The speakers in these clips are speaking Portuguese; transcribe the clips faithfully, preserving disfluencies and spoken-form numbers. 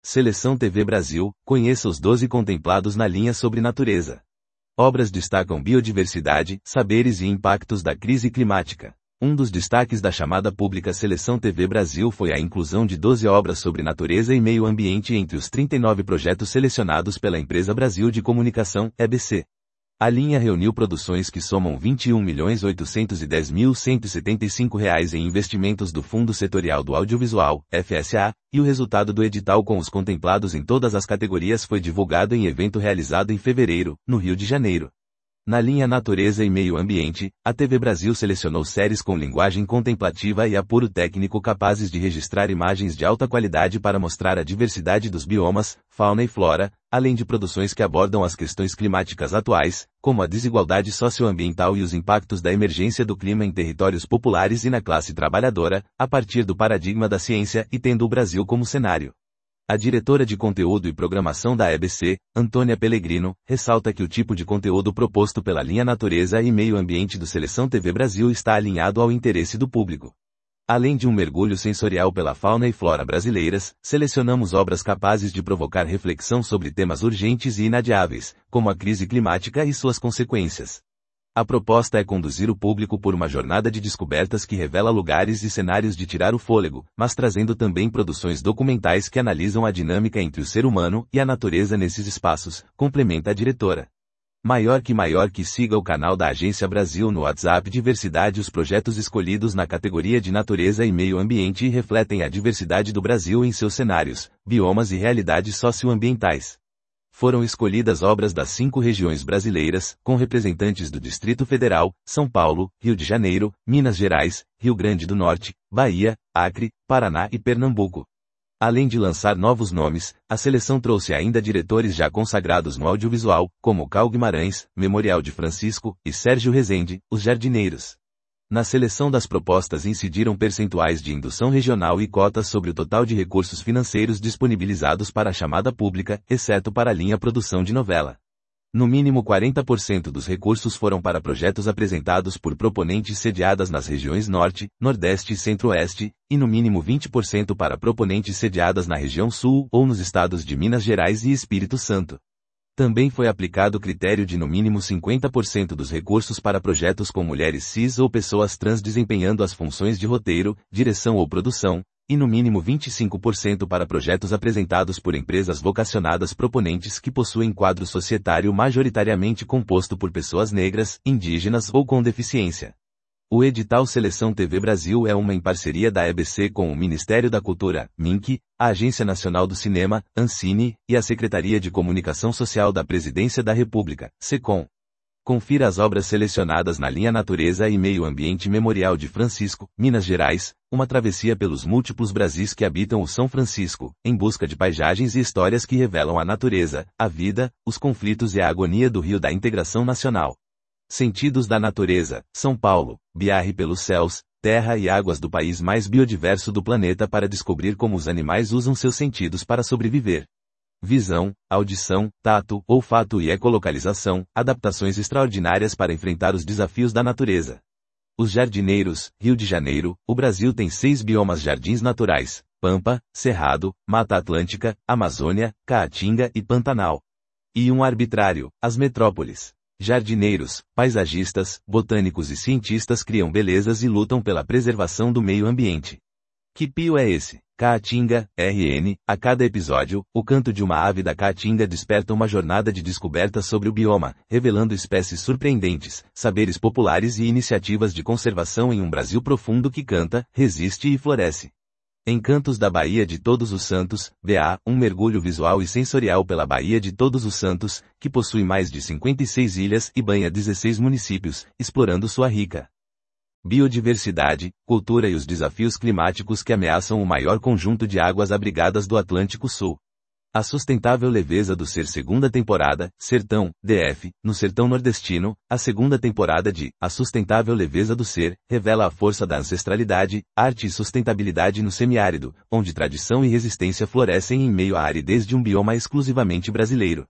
Seleção T V Brasil, conheça os doze contemplados na linha sobre natureza. Obras destacam biodiversidade, saberes e impactos da crise climática. Um dos destaques da chamada pública Seleção T V Brasil foi a inclusão de doze obras sobre natureza e meio ambiente entre os trinta e nove projetos selecionados pela empresa Brasil de Comunicação, E B C. A linha reuniu produções que somam vinte e um milhões oitocentos e dez mil cento e setenta e cinco reais em investimentos do Fundo Setorial do Audiovisual, F S A, e o resultado do edital com os contemplados em todas as categorias foi divulgado em evento realizado em fevereiro, no Rio de Janeiro. Na linha Natureza e Meio Ambiente, a T V Brasil selecionou séries com linguagem contemplativa e apuro técnico capazes de registrar imagens de alta qualidade para mostrar a diversidade dos biomas, fauna e flora, além de produções que abordam as questões climáticas atuais, como a desigualdade socioambiental e os impactos da emergência do clima em territórios populares e na classe trabalhadora, a partir do paradigma da ciência e tendo o Brasil como cenário. A diretora de conteúdo e programação da E B C, Antônia Pellegrino, ressalta que o tipo de conteúdo proposto pela linha Natureza e Meio Ambiente do Seleção T V Brasil está alinhado ao interesse do público. Além de um mergulho sensorial pela fauna e flora brasileiras, selecionamos obras capazes de provocar reflexão sobre temas urgentes e inadiáveis, como a crise climática e suas consequências. A proposta é conduzir o público por uma jornada de descobertas que revela lugares e cenários de tirar o fôlego, mas trazendo também produções documentais que analisam a dinâmica entre o ser humano e a natureza nesses espaços, complementa a diretora. Maior que maior que siga o canal da Agência Brasil no WhatsApp Diversidade. Os projetos escolhidos na categoria de Natureza e Meio Ambiente refletem a diversidade do Brasil em seus cenários, biomas e realidades socioambientais. Foram escolhidas obras das cinco regiões brasileiras, com representantes do Distrito Federal, São Paulo, Rio de Janeiro, Minas Gerais, Rio Grande do Norte, Bahia, Acre, Paraná e Pernambuco. Além de lançar novos nomes, a seleção trouxe ainda diretores já consagrados no audiovisual, como Cal Guimarães, Memorial de Francisco, e Sérgio Rezende, Os Jardineiros. Na seleção das propostas incidiram percentuais de indução regional e cotas sobre o total de recursos financeiros disponibilizados para a chamada pública, exceto para a linha produção de novela. No mínimo quarenta por cento dos recursos foram para projetos apresentados por proponentes sediadas nas regiões Norte, Nordeste e Centro-Oeste, e no mínimo vinte por cento para proponentes sediadas na região Sul ou nos estados de Minas Gerais e Espírito Santo. Também foi aplicado o critério de no mínimo cinquenta por cento dos recursos para projetos com mulheres cis ou pessoas trans desempenhando as funções de roteiro, direção ou produção, e no mínimo vinte e cinco por cento para projetos apresentados por empresas vocacionadas proponentes que possuem quadro societário majoritariamente composto por pessoas negras, indígenas ou com deficiência. O edital Seleção T V Brasil é uma em parceria da E B C com o Ministério da Cultura, MINC, a Agência Nacional do Cinema, Ancine, e a Secretaria de Comunicação Social da Presidência da República, SECOM. Confira as obras selecionadas na linha Natureza e Meio Ambiente. Memorial de Francisco, Minas Gerais, uma travessia pelos múltiplos Brasis que habitam o São Francisco, em busca de paisagens e histórias que revelam a natureza, a vida, os conflitos e a agonia do Rio da Integração Nacional. Sentidos da Natureza, São Paulo, viaje pelos céus, terra e águas do país mais biodiverso do planeta para descobrir como os animais usam seus sentidos para sobreviver. Visão, audição, tato, olfato e ecolocalização, adaptações extraordinárias para enfrentar os desafios da natureza. Os Jardineiros, Rio de Janeiro, o Brasil tem seis biomas jardins naturais: Pampa, Cerrado, Mata Atlântica, Amazônia, Caatinga e Pantanal. E um arbitrário, as metrópoles. Jardineiros, paisagistas, botânicos e cientistas criam belezas e lutam pela preservação do meio ambiente. Que pio é esse? Caatinga, R N, a cada episódio, o canto de uma ave da Caatinga desperta uma jornada de descoberta sobre o bioma, revelando espécies surpreendentes, saberes populares e iniciativas de conservação em um Brasil profundo que canta, resiste e floresce. Encantos da Baía de Todos os Santos, B A, um mergulho visual e sensorial pela Baía de Todos os Santos, que possui mais de cinquenta e seis ilhas e banha dezesseis municípios, explorando sua rica biodiversidade, cultura e os desafios climáticos que ameaçam o maior conjunto de águas abrigadas do Atlântico Sul. A sustentável leveza do ser. Segunda temporada, Sertão, D F, no Sertão Nordestino, a segunda temporada de A Sustentável Leveza do Ser, revela a força da ancestralidade, arte e sustentabilidade no semiárido, onde tradição e resistência florescem em meio à aridez de um bioma exclusivamente brasileiro.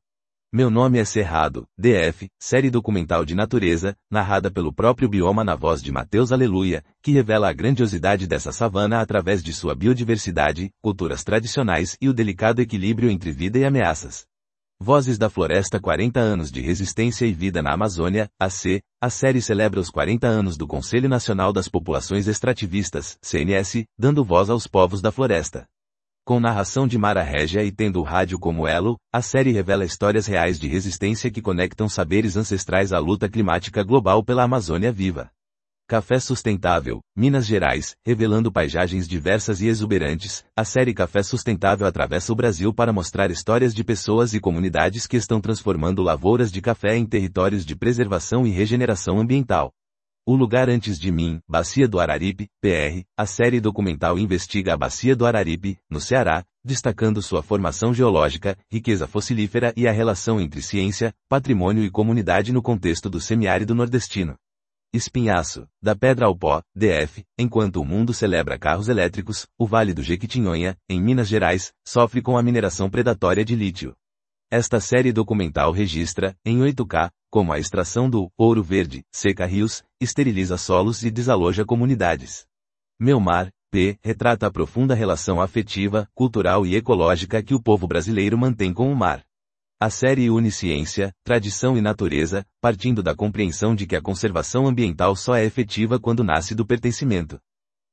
Meu Nome é Cerrado, D F, série documental de natureza, narrada pelo próprio bioma na voz de Mateus Aleluia, que revela a grandiosidade dessa savana através de sua biodiversidade, culturas tradicionais e o delicado equilíbrio entre vida e ameaças. Vozes da Floresta quarenta anos de resistência e vida na Amazônia, A C, a série celebra os quarenta anos do Conselho Nacional das Populações Extrativistas, C N S, dando voz aos povos da floresta. Com narração de Mara Régia e tendo o rádio como elo, a série revela histórias reais de resistência que conectam saberes ancestrais à luta climática global pela Amazônia viva. Café Sustentável, Minas Gerais, revelando paisagens diversas e exuberantes, a série Café Sustentável atravessa o Brasil para mostrar histórias de pessoas e comunidades que estão transformando lavouras de café em territórios de preservação e regeneração ambiental. O Lugar Antes de Mim, Bacia do Araripe, P R, a série documental investiga a Bacia do Araripe, no Ceará, destacando sua formação geológica, riqueza fossilífera e a relação entre ciência, patrimônio e comunidade no contexto do semiárido nordestino. Espinhaço, da Pedra ao Pó, D F, enquanto o mundo celebra carros elétricos, o Vale do Jequitinhonha, em Minas Gerais, sofre com a mineração predatória de lítio. Esta série documental registra, em oito K, como a extração do ouro verde seca rios, esteriliza solos e desaloja comunidades. Meu Mar, P, retrata a profunda relação afetiva, cultural e ecológica que o povo brasileiro mantém com o mar. A série une ciência, tradição e natureza, partindo da compreensão de que a conservação ambiental só é efetiva quando nasce do pertencimento.